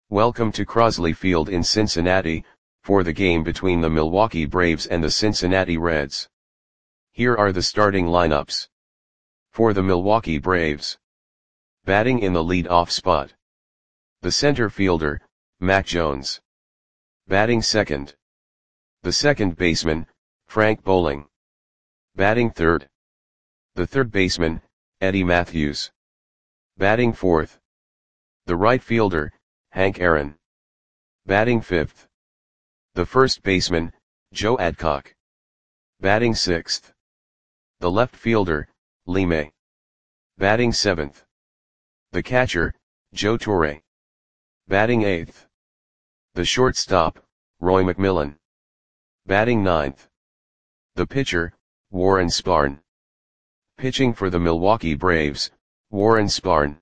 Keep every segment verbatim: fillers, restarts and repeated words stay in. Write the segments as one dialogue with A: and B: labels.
A: Welcome to Crosley Field in Cincinnati, for the game between the Milwaukee Braves and the Cincinnati Reds. Here are the starting lineups. For the Milwaukee Braves. Batting in the lead-off spot. The center fielder, Mac Jones. Batting second. The second baseman, Frank Bowling. Batting third. The third baseman, Eddie Mathews. Batting fourth. The right fielder, Hank Aaron. Batting fifth. The first baseman, Joe Adcock. Batting sixth. The left fielder, Lee May. Batting seventh. The catcher, Joe Torre. Batting eighth. The shortstop, Roy McMillan. Batting ninth. The pitcher, Warren Spahn. Pitching for the Milwaukee Braves, Warren Spahn.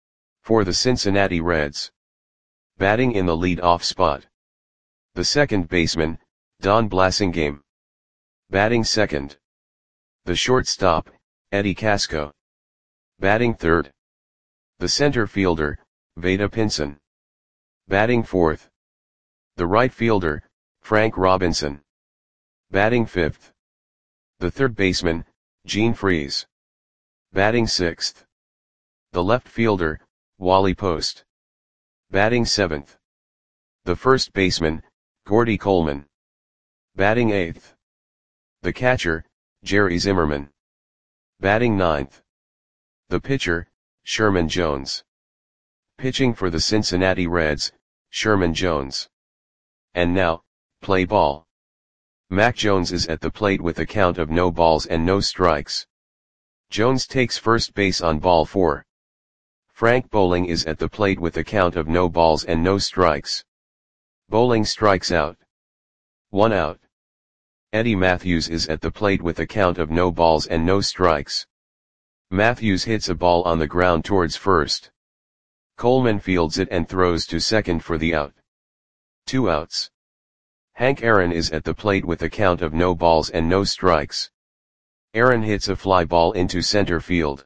A: For the Cincinnati Reds. Batting in the lead-off spot. The second baseman, Don Blasingame. Batting second. The shortstop, Eddie Casco. Batting third. The center fielder, Vada Pinson. Batting fourth. The right fielder, Frank Robinson. Batting fifth. The third baseman, Gene Freese. Batting sixth. The left fielder, Wally Post. Batting seventh. The first baseman, Gordy Coleman. Batting eighth. The catcher, Jerry Zimmerman. Batting ninth. The pitcher, Sherman Jones. Pitching for the Cincinnati Reds, Sherman Jones. And now, play ball. Mac Jones is at the plate with a count of no balls and no strikes. Jones takes first base on ball four. Frank Bowling is at the plate with a count of no balls and no strikes. Bowling strikes out. One out. Eddie Mathews is at the plate with a count of no balls and no strikes. Mathews hits a ball on the ground towards first. Coleman fields it and throws to second for the out. Two outs. Hank Aaron is at the plate with a count of no balls and no strikes. Aaron hits a fly ball into center field.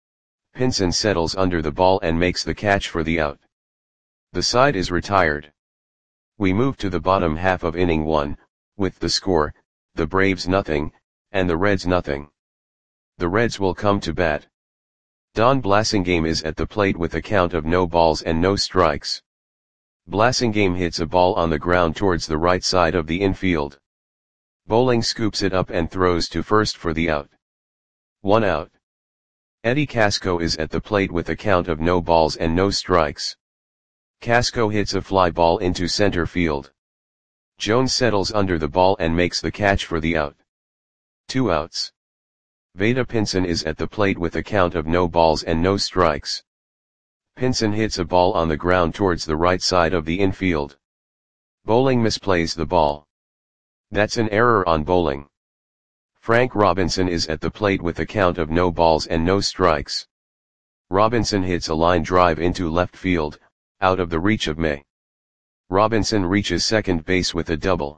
A: Pinson settles under the ball and makes the catch for the out. The side is retired. We move to the bottom half of inning one, with the score, the Braves nothing, and the Reds nothing. The Reds will come to bat. Don Blasingame is at the plate with a count of no balls and no strikes. Blasingame hits a ball on the ground towards the right side of the infield. Bowling scoops it up and throws to first for the out. One out. Eddie Casco is at the plate with a count of no balls and no strikes. Casco hits a fly ball into center field. Jones settles under the ball and makes the catch for the out. Two outs. Vada Pinson is at the plate with a count of no balls and no strikes. Pinson hits a ball on the ground towards the right side of the infield. Bowling misplays the ball. That's an error on Bowling. Frank Robinson is at the plate with a count of no balls and no strikes. Robinson hits a line drive into left field, out of the reach of May. Robinson reaches second base with a double.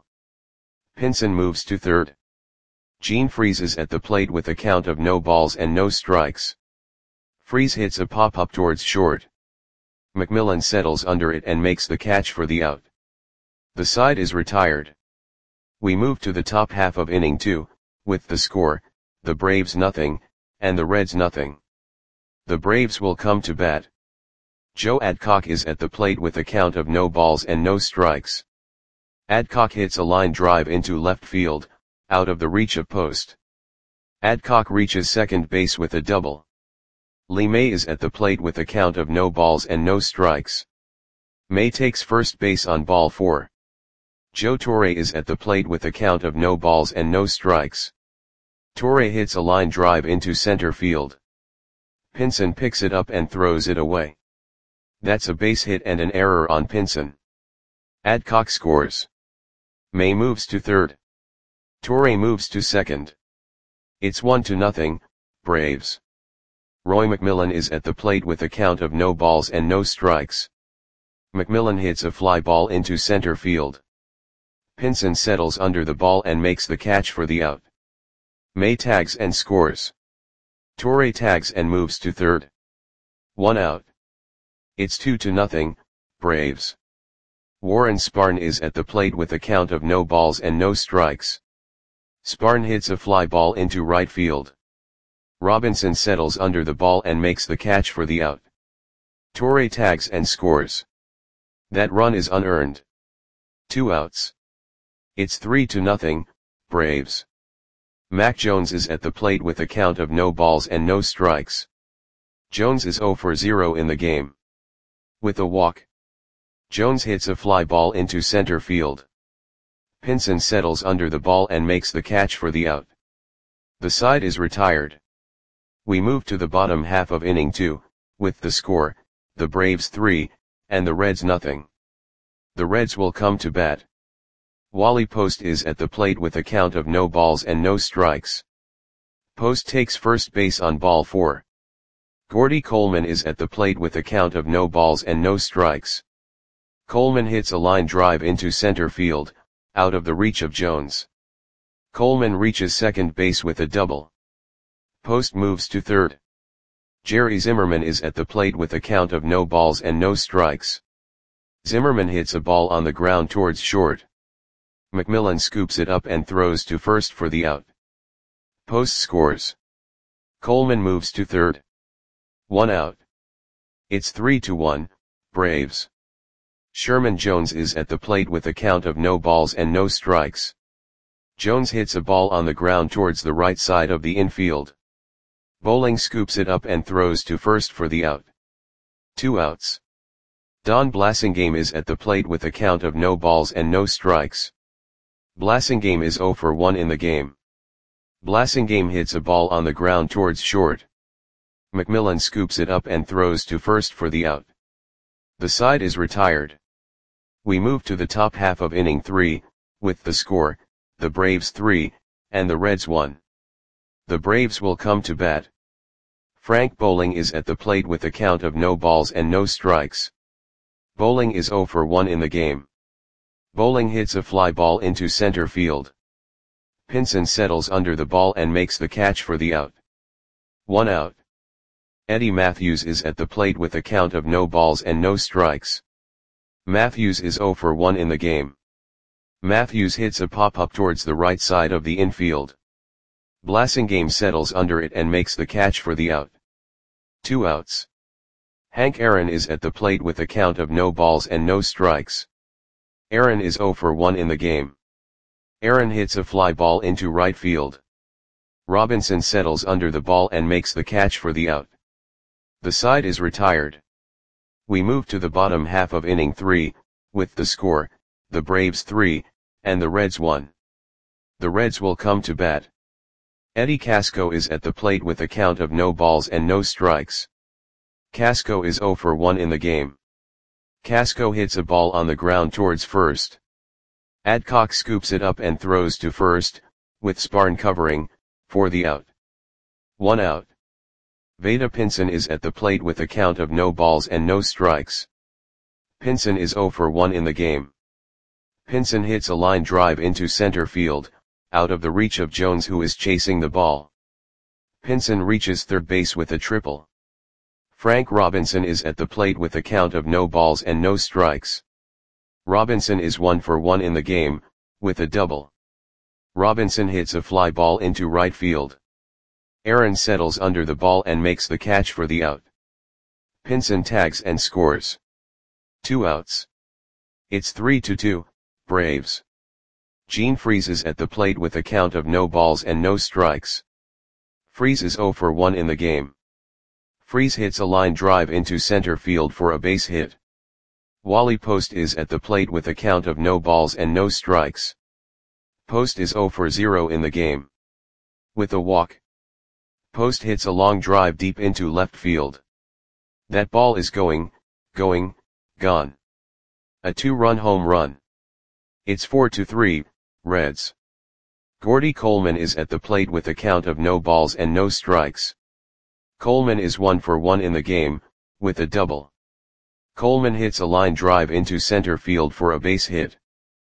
A: Pinson moves to third. Gene Freese is at the plate with a count of no balls and no strikes. Freese hits a pop-up towards short. McMillan settles under it and makes the catch for the out. The side is retired. We move to the top half of inning two, with the score, the Braves nothing, and the Reds nothing. The Braves will come to bat. Joe Adcock is at the plate with a count of no balls and no strikes. Adcock hits a line drive into left field, out of the reach of post. Adcock reaches second base with a double. Lee May is at the plate with a count of no balls and no strikes. May takes first base on ball four. Joe Torre is at the plate with a count of no balls and no strikes. Torre hits a line drive into center field. Pinson picks it up and throws it away. That's a base hit and an error on Pinson. Adcock scores. May moves to third. Torre moves to second. It's one to nothing, Braves. Roy McMillan is at the plate with a count of no balls and no strikes. McMillan hits a fly ball into center field. Pinson settles under the ball and makes the catch for the out. May tags and scores. Torre tags and moves to third. One out. It's two to nothing, Braves. Warren Spahn is at the plate with a count of no balls and no strikes. Spahn hits a fly ball into right field. Robinson settles under the ball and makes the catch for the out. Torre tags and scores. That run is unearned. Two outs. It's three to nothing, Braves. Mac Jones is at the plate with a count of no balls and no strikes. Jones is zero for zero in the game. With a walk, Jones hits a fly ball into center field. Pinson settles under the ball and makes the catch for the out. The side is retired. We move to the bottom half of inning two, with the score, the Braves three, and the Reds nothing. The Reds will come to bat. Wally Post is at the plate with a count of no balls and no strikes. Post takes first base on ball four. Gordy Coleman is at the plate with a count of no balls and no strikes. Coleman hits a line drive into center field, out of the reach of Jones. Coleman reaches second base with a double. Post moves to third. Jerry Zimmerman is at the plate with a count of no balls and no strikes. Zimmerman hits a ball on the ground towards short. McMillan scoops it up and throws to first for the out. Post scores. Coleman moves to third. One out. It's three to one, Braves. Sherman Jones is at the plate with a count of no balls and no strikes. Jones hits a ball on the ground towards the right side of the infield. Bowling scoops it up and throws to first for the out. Two outs. Don Blasingame is at the plate with a count of no balls and no strikes. Blasingame is zero for one in the game. Blasingame hits a ball on the ground towards short. McMillan scoops it up and throws to first for the out. The side is retired. We move to the top half of inning three, with the score, the Braves three, and the Reds one. The Braves will come to bat. Frank Bowling is at the plate with a count of no balls and no strikes. Bowling is zero for one in the game. Bowling hits a fly ball into center field. Pinson settles under the ball and makes the catch for the out. One out. Eddie Matthews is at the plate with a count of no balls and no strikes. Matthews is zero for one in the game. Matthews hits a pop-up towards the right side of the infield. Blasingame settles under it and makes the catch for the out. Two outs. Hank Aaron is at the plate with a count of no balls and no strikes. Aaron is zero for one in the game. Aaron hits a fly ball into right field. Robinson settles under the ball and makes the catch for the out. The side is retired. We move to the bottom half of inning three, with the score, the Braves three, and the Reds one. The Reds will come to bat. Eddie Casco is at the plate with a count of no balls and no strikes. Casco is zero for one in the game. Casco hits a ball on the ground towards first. Adcock scoops it up and throws to first, with Spahn covering, for the out. One out. Vada Pinson is at the plate with a count of no balls and no strikes. Pinson is zero for one in the game. Pinson hits a line drive into center field, out of the reach of Jones who is chasing the ball. Pinson reaches third base with a triple. Frank Robinson is at the plate with a count of no balls and no strikes. Robinson is one for one in the game, with a double. Robinson hits a fly ball into right field. Aaron settles under the ball and makes the catch for the out. Pinson tags and scores. Two outs. It's three to two, Braves. Gene Freese is at the plate with a count of no balls and no strikes. Freese is zero for one in the game. Freese hits a line drive into center field for a base hit. Wally Post is at the plate with a count of no balls and no strikes. Post is zero for zero in the game. With a walk, Post hits a long drive deep into left field. That ball is going, going, gone. A two-run home run. It's four to three, Reds. Gordy Coleman is at the plate with a count of no balls and no strikes. Coleman is one for one in the game, with a double. Coleman hits a line drive into center field for a base hit.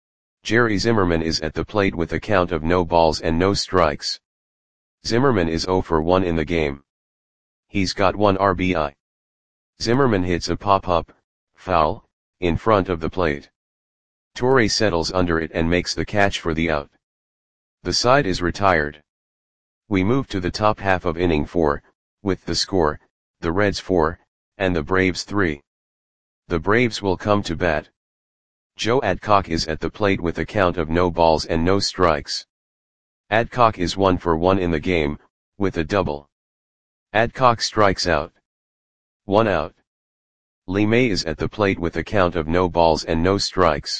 A: Jerry Zimmerman is at the plate with a count of no balls and no strikes. Zimmerman is zero for one in the game. He's got one R B I. Zimmerman hits a pop-up, foul, in front of the plate. Torre settles under it and makes the catch for the out. The side is retired. We move to the top half of inning four, with the score, the Reds four, and the Braves three. The Braves will come to bat. Joe Adcock is at the plate with a count of no balls and no strikes. Adcock is one for one in the game, with a double. Adcock strikes out. One out. Lee May is at the plate with a count of no balls and no strikes.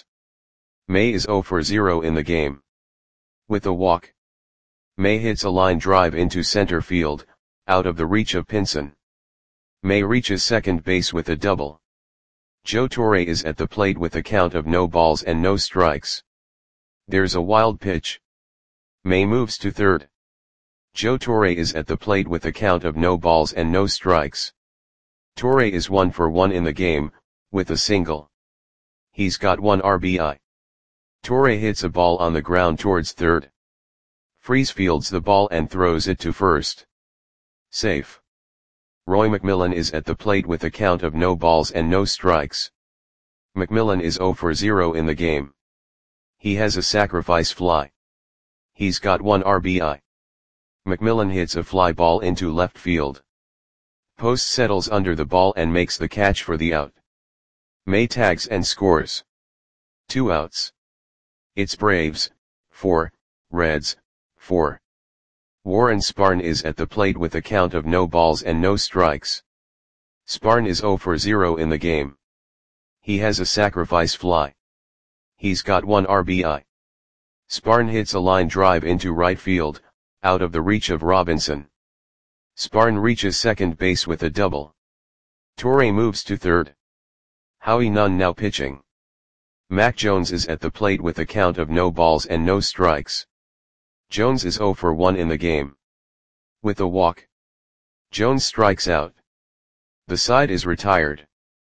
A: May is zero for zero in the game. With a walk. May hits a line drive into center field, out of the reach of Pinson. May reaches second base with a double. Joe Torre is at the plate with a count of no balls and no strikes. There's a wild pitch. May moves to third. Joe Torre is at the plate with a count of no balls and no strikes. Torre is one for one in the game, with a single. He's got one R B I. Torre hits a ball on the ground towards third. Freese fields the ball and throws it to first. Safe. Roy McMillan is at the plate with a count of no balls and no strikes. McMillan is zero for zero in the game. He has a sacrifice fly. He's got one R B I. McMillan hits a fly ball into left field. Post settles under the ball and makes the catch for the out. May tags and scores. Two outs. It's Braves, four, Reds, four. Warren Spahn is at the plate with a count of no balls and no strikes. Spahn is zero for zero in the game. He has a sacrifice fly. He's got one R B I. Spahn hits a line drive into right field, out of the reach of Robinson. Spahn reaches second base with a double. Torre moves to third. Howie Nunn now pitching. Mac Jones is at the plate with a count of no balls and no strikes. Jones is zero for one in the game. With a walk. Jones strikes out. The side is retired.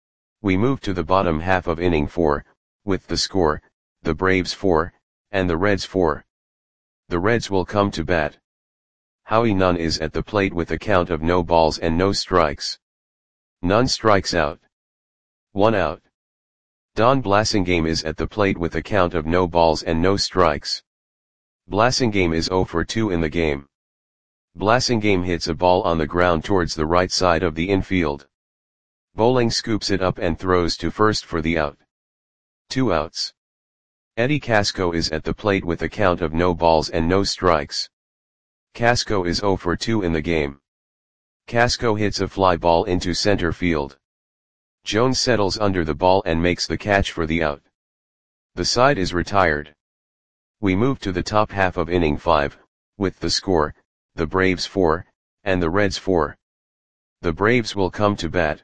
A: We move to the bottom half of inning four, with the score, the Braves four, and the Reds four. The Reds will come to bat. Howie Nunn is at the plate with a count of no balls and no strikes. Nunn strikes out. One out. Don Blasingame is at the plate with a count of no balls and no strikes. Blasingame is zero for two in the game. Blasingame hits a ball on the ground towards the right side of the infield. Bowling scoops it up and throws to first for the out. Two outs. Eddie Casco is at the plate with a count of no balls and no strikes. Casco is zero for two in the game. Casco hits a fly ball into center field. Jones settles under the ball and makes the catch for the out. The side is retired. We move to the top half of inning five, with the score, the Braves four, and the Reds four. The Braves will come to bat.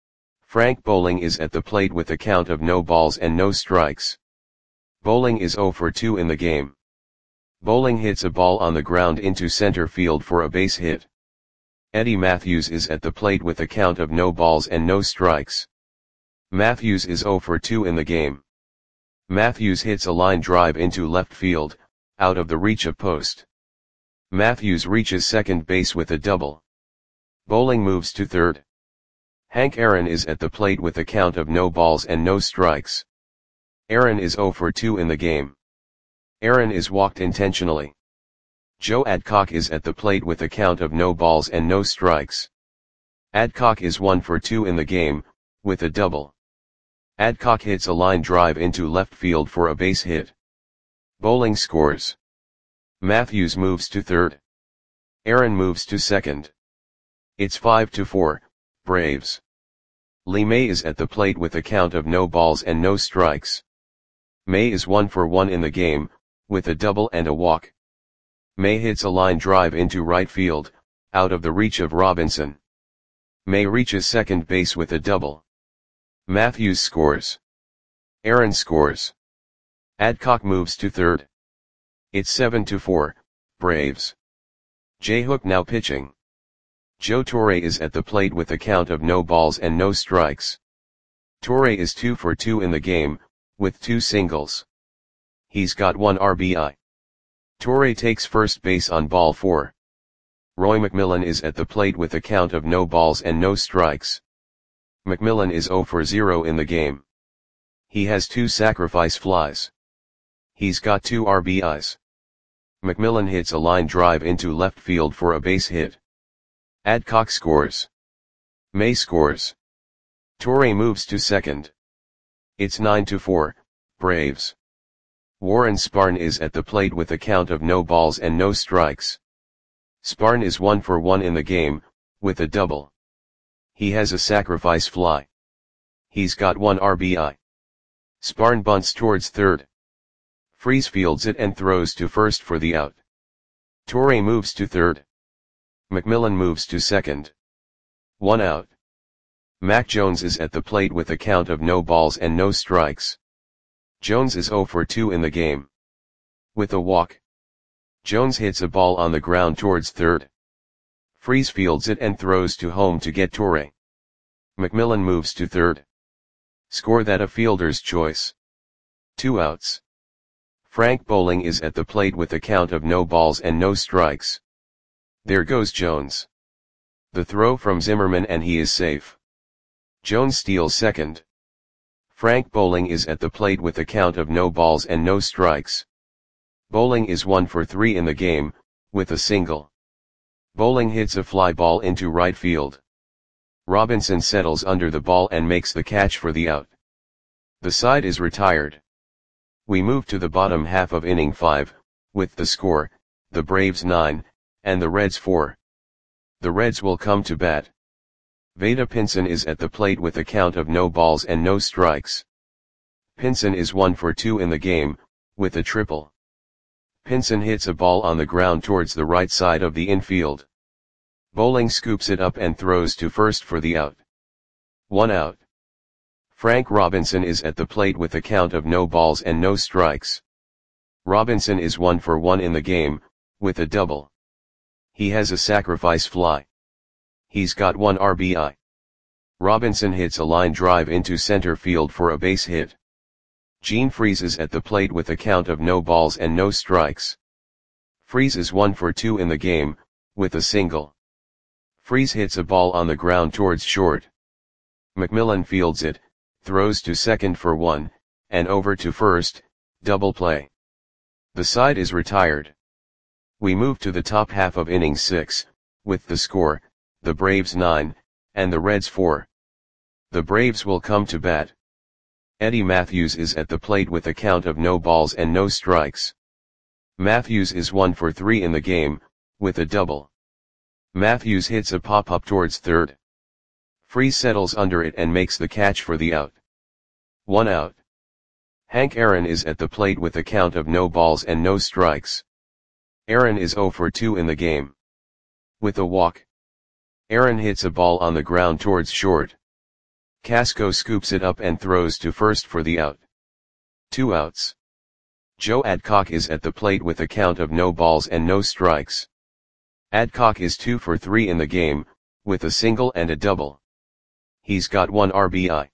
A: Frank Bowling is at the plate with a count of no balls and no strikes. Bowling is zero for two in the game. Bowling hits a ball on the ground into center field for a base hit. Eddie Matthews is at the plate with a count of no balls and no strikes. Matthews is zero for two in the game. Matthews hits a line drive into left field, out of the reach of post. Matthews reaches second base with a double. Bowling moves to third. Hank Aaron is at the plate with a count of no balls and no strikes. Aaron is zero for two in the game. Aaron is walked intentionally. Joe Adcock is at the plate with a count of no balls and no strikes. Adcock is one for two in the game, with a double. Adcock hits a line drive into left field for a base hit. Bowling scores. Matthews moves to third. Aaron moves to second. It's five to four, Braves. Lee May is at the plate with a count of no balls and no strikes. May is one for one in the game, with a double and a walk. May hits a line drive into right field, out of the reach of Robinson. May reaches second base with a double. Matthews scores. Aaron scores. Adcock moves to third. It's seven to four, Braves. Jay Hook now pitching. Joe Torre is at the plate with a count of no balls and no strikes. Torre is two for two in the game, with two singles. He's got one R B I. Torre takes first base on ball four. Roy McMillan is at the plate with a count of no balls and no strikes. McMillan is zero for zero in the game. He has two sacrifice flies. He's got two R B Is. McMillan hits a line drive into left field for a base hit. Adcock scores. May scores. Torre moves to second. It's nine to four, Braves. Warren Sparn is at the plate with a count of no balls and no strikes. Sparn is one for one in the game, with a double. He has a sacrifice fly. He's got one R B I. Sparn bunts towards third. Freese fields it and throws to first for the out. Torre moves to third. McMillan moves to second. One out. Mac Jones is at the plate with a count of no balls and no strikes. Jones is zero for two in the game. With a walk. Jones hits a ball on the ground towards third. Freese fields it and throws to home to get Torre. McMillan moves to third. Score that a fielder's choice. Two outs. Frank Bowling is at the plate with a count of no balls and no strikes. There goes Jones. The throw from Zimmerman and he is safe. Jones steals second. Frank Bowling is at the plate with a count of no balls and no strikes. Bowling is one for three in the game, with a single. Bowling hits a fly ball into right field. Robinson settles under the ball and makes the catch for the out. The side is retired. We move to the bottom half of inning five, with the score, the Braves nine, and the Reds four. The Reds will come to bat. Vada Pinson is at the plate with a count of no balls and no strikes. Pinson is one for two in the game, with a triple. Pinson hits a ball on the ground towards the right side of the infield. Bowling scoops it up and throws to first for the out. One out. Frank Robinson is at the plate with a count of no balls and no strikes. Robinson is one for one in the game, with a double. He has a sacrifice fly. He's got one R B I. Robinson hits a line drive into center field for a base hit. Gene Freese is at the plate with a count of no balls and no strikes. Freese is one for two in the game, with a single. Freese hits a ball on the ground towards short. McMillan fields it, throws to second for one, and over to first, double play. The side is retired. We move to the top half of inning six, with the score, the Braves nine, and the Reds four. The Braves will come to bat. Eddie Matthews is at the plate with a count of no balls and no strikes. Matthews is one for three in the game, with a double. Matthews hits a pop-up towards third. Freese settles under it and makes the catch for the out. One out. Hank Aaron is at the plate with a count of no balls and no strikes. Aaron is zero for two in the game. With a walk. Aaron hits a ball on the ground towards short. Casco scoops it up and throws to first for the out. Two outs. Joe Adcock is at the plate with a count of no balls and no strikes. Adcock is two for three in the game, with a single and a double. He's got one R B I.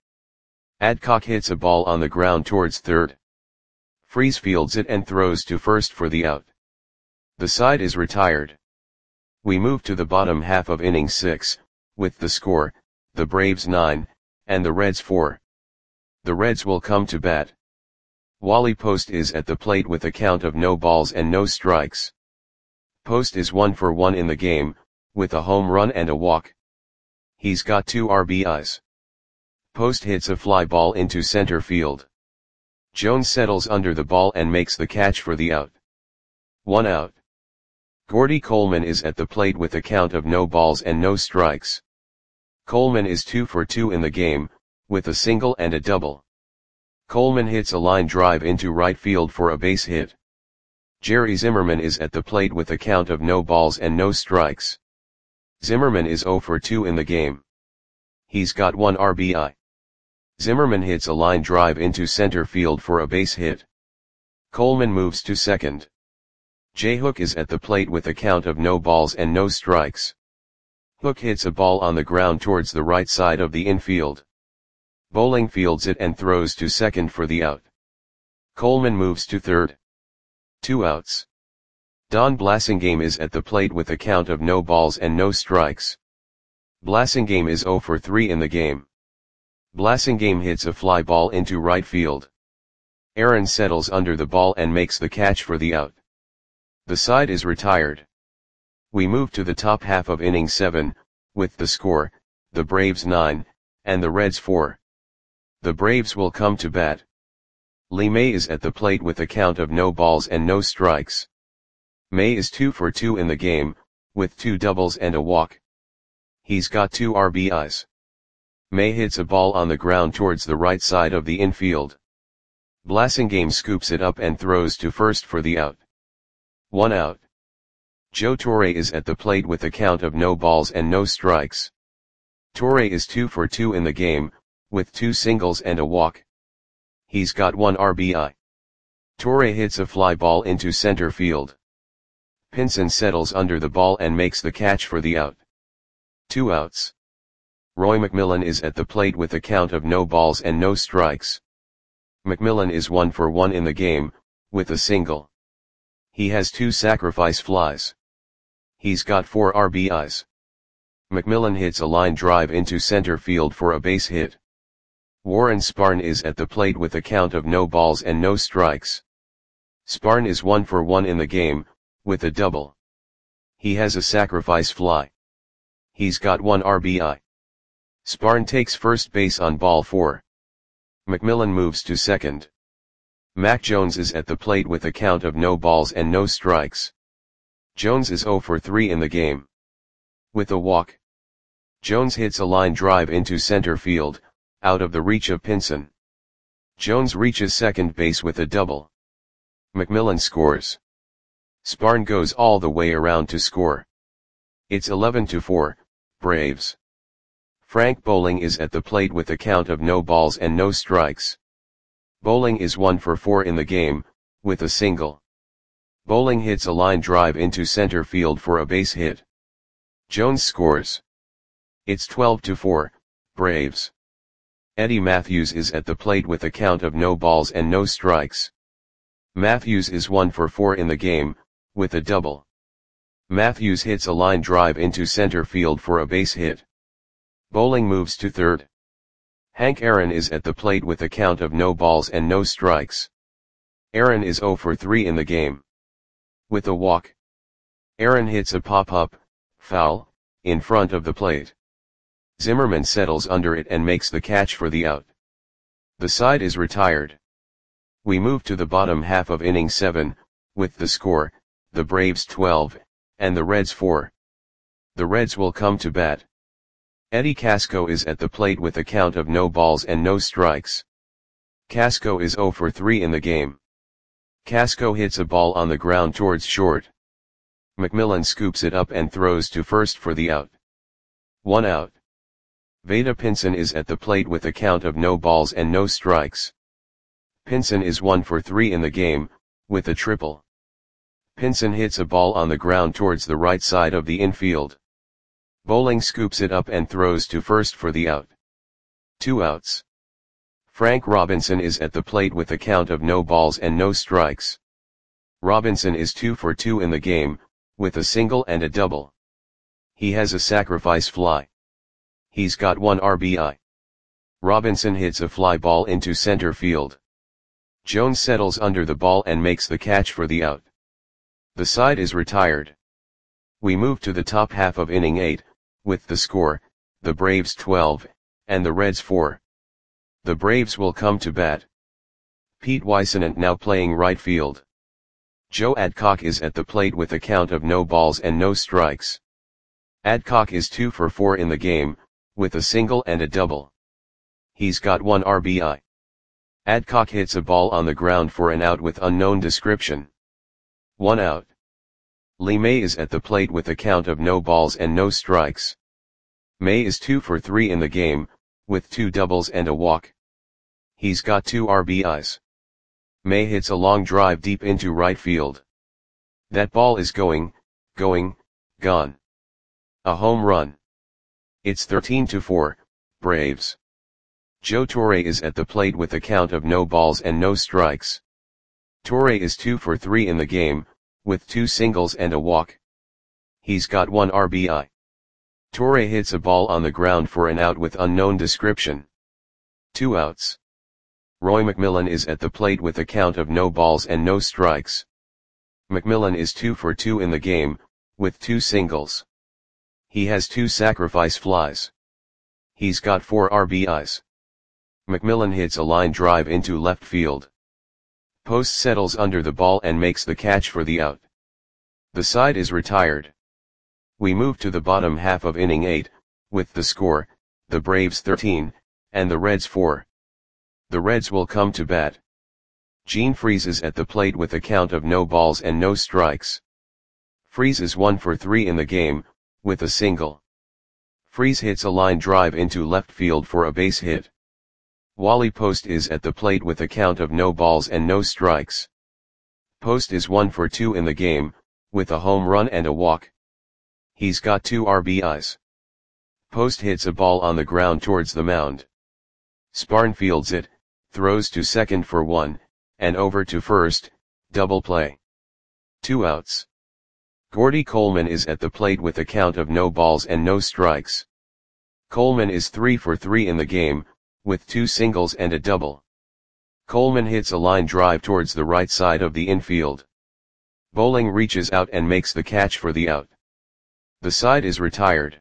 A: Adcock hits a ball on the ground towards third. Freese fields it and throws to first for the out. The side is retired. We move to the bottom half of inning six, with the score, the Braves nine, and the Reds four. The Reds will come to bat. Wally Post is at the plate with a count of no balls and no strikes. Post is one for one in the game, with a home run and a walk. He's got two R B Is. Post hits a fly ball into center field. Jones settles under the ball and makes the catch for the out. One out. Gordy Coleman is at the plate with a count of no balls and no strikes. Coleman is two for two in the game, with a single and a double. Coleman hits a line drive into right field for a base hit. Jerry Zimmerman is at the plate with a count of no balls and no strikes. Zimmerman is zero for two in the game. He's got one R B I. Zimmerman hits a line drive into center field for a base hit. Coleman moves to second. Jay Hook is at the plate with a count of no balls and no strikes. Hook hits a ball on the ground towards the right side of the infield. Bowling fields it and throws to second for the out. Coleman moves to third. Two outs. Don Blasingame is at the plate with a count of no balls and no strikes. Blasingame is zero for three in the game. Blasingame hits a fly ball into right field. Aaron settles under the ball and makes the catch for the out. The side is retired. We move to the top half of inning seven, with the score, the Braves nine, and the Reds four. The Braves will come to bat. Lee May is at the plate with a count of no balls and no strikes. May is two for two in the game, with two doubles and a walk. He's got two R B Is. May hits a ball on the ground towards the right side of the infield. Blasingame scoops it up and throws to first for the out. One out. Joe Torre is at the plate with a count of no balls and no strikes. Torre is two for two in the game, with two singles and a walk. He's got one R B I. Torre hits a fly ball into center field. Pinson settles under the ball and makes the catch for the out. Two outs. Roy McMillan is at the plate with a count of no balls and no strikes. McMillan is one for one in the game, with a single. He has two sacrifice flies. He's got four R B Is. McMillan hits a line drive into center field for a base hit. Warren Spahn is at the plate with a count of no balls and no strikes. Spahn is one for one in the game, with a double. He has a sacrifice fly. He's got one R B I. Spahn takes first base on ball four. McMillan moves to second. Mac Jones is at the plate with a count of no balls and no strikes. Jones is zero for three in the game. With a walk. Jones hits a line drive into center field, out of the reach of Pinson. Jones reaches second base with a double. McMillan scores. Spahn goes all the way around to score. It's eleven to four, Braves. Frank Bowling is at the plate with a count of no balls and no strikes. Bowling is one for four in the game, with a single. Bowling hits a line drive into center field for a base hit. Jones scores. It's twelve to four, Braves. Eddie Matthews is at the plate with a count of no balls and no strikes. Matthews is one for four in the game, with a double. Matthews hits a line drive into center field for a base hit. Bowling moves to third. Hank Aaron is at the plate with a count of no balls and no strikes. Aaron is zero for three in the game. With a walk. Aaron hits a pop-up, foul, in front of the plate. Zimmerman settles under it and makes the catch for the out. The side is retired. We move to the bottom half of inning seven, with the score, the Braves twelve, and the Reds four. The Reds will come to bat. Eddie Casco is at the plate with a count of no balls and no strikes. Casco is zero for three in the game. Casco hits a ball on the ground towards short. McMillan scoops it up and throws to first for the out. One out. Vada Pinson is at the plate with a count of no balls and no strikes. Pinson is one for three in the game, with a triple. Pinson hits a ball on the ground towards the right side of the infield. Bowling scoops it up and throws to first for the out. Two outs. Frank Robinson is at the plate with a count of no balls and no strikes. Robinson is two for two in the game, with a single and a double. He has a sacrifice fly. He's got one R B I. Robinson hits a fly ball into center field. Jones settles under the ball and makes the catch for the out. The side is retired. We move to the top half of inning eight, with the score, the Braves twelve, and the Reds four. The Braves will come to bat. Pete Weissenant now playing right field. Joe Adcock is at the plate with a count of no balls and no strikes. Adcock is two for four in the game, with a single and a double. He's got one R B I. Adcock hits a ball on the ground for an out with unknown description. One out. Lee May is at the plate with a count of no balls and no strikes. May is two for three in the game, with two doubles and a walk. He's got two R B Is. May hits a long drive deep into right field. That ball is going, going, gone. A home run. It's thirteen to four, Braves. Joe Torre is at the plate with a count of no balls and no strikes. Torre is two for three in the game, with two singles and a walk. He's got one R B I. Torre hits a ball on the ground for an out with unknown description. Two outs. Roy McMillan is at the plate with a count of no balls and no strikes. McMillan is two for two in the game, with two singles. He has two sacrifice flies. He's got four R B Is. McMillan hits a line drive into left field. Post settles under the ball and makes the catch for the out. The side is retired. We move to the bottom half of inning eight, with the score, the Braves thirteen, and the Reds four. The Reds will come to bat. Gene Freese is at the plate with a count of no balls and no strikes. Freese is one for three in the game, with a single. Freese hits a line drive into left field for a base hit. Wally Post is at the plate with a count of no balls and no strikes. Post is one for two in the game, with a home run and a walk. He's got two R B Is. Post hits a ball on the ground towards the mound. Sparn fields it, throws to second for one, and over to first, double play. Two outs. Gordy Coleman is at the plate with a count of no balls and no strikes. Coleman is three for three in the game, with two singles and a double. Coleman hits a line drive towards the right side of the infield. Bowling reaches out and makes the catch for the out. The side is retired.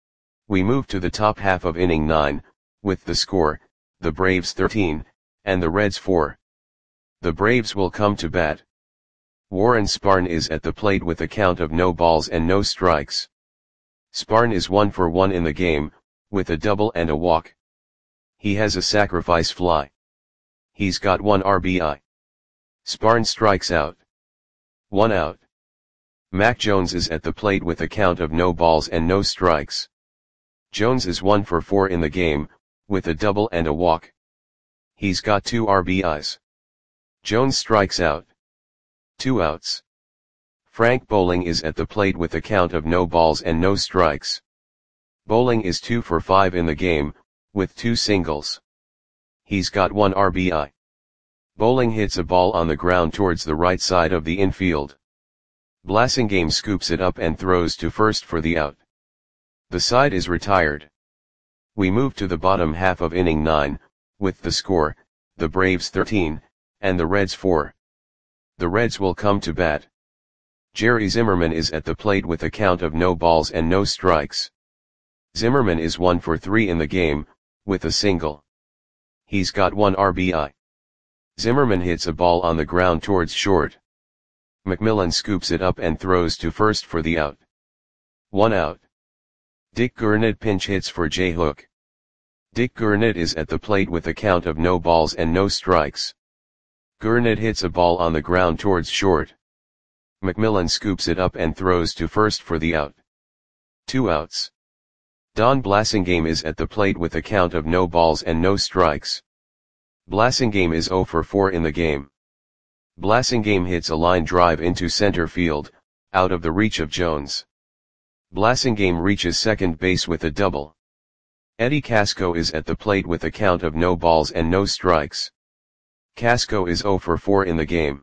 A: We move to the top half of inning nine, with the score, the Braves thirteen, and the Reds four. The Braves will come to bat. Warren Sparn is at the plate with a count of no balls and no strikes. Sparn is one for one in the game, with a double and a walk. He has a sacrifice fly. He's got one R B I. Sparn strikes out. One out. Mac Jones is at the plate with a count of no balls and no strikes. Jones is one for four in the game, with a double and a walk. He's got two R B Is. Jones strikes out. Two outs. Frank Bowling is at the plate with a count of no balls and no strikes. Bowling is two for five in the game, with two singles. He's got one R B I. Bowling hits a ball on the ground towards the right side of the infield. Blasingame scoops it up and throws to first for the out. The side is retired. We move to the bottom half of inning nine, with the score, the Braves thirteen, and the Reds four. The Reds will come to bat. Jerry Zimmerman is at the plate with a count of no balls and no strikes. Zimmerman is one for three in the game, with a single. He's got one R B I. Zimmerman hits a ball on the ground towards short. McMillan scoops it up and throws to first for the out. One out. Dick Gurnett pinch hits for Jay Hook. Dick Gurnett is at the plate with a count of no balls and no strikes. Gurnett hits a ball on the ground towards short. McMillan scoops it up and throws to first for the out. Two outs. Don Blasingame is at the plate with a count of no balls and no strikes. Blasingame is zero for four in the game. Blasingame hits a line drive into center field, out of the reach of Jones. Blasingame reaches second base with a double. Eddie Casco is at the plate with a count of no balls and no strikes. Casco is zero for four in the game.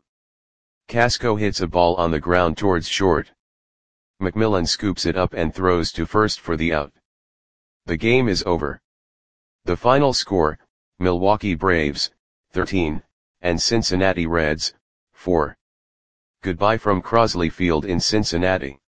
A: Casco hits a ball on the ground towards short. McMillan scoops it up and throws to first for the out. The game is over. The final score, Milwaukee Braves, thirteen, and Cincinnati Reds, four. Goodbye from Crosley Field in Cincinnati.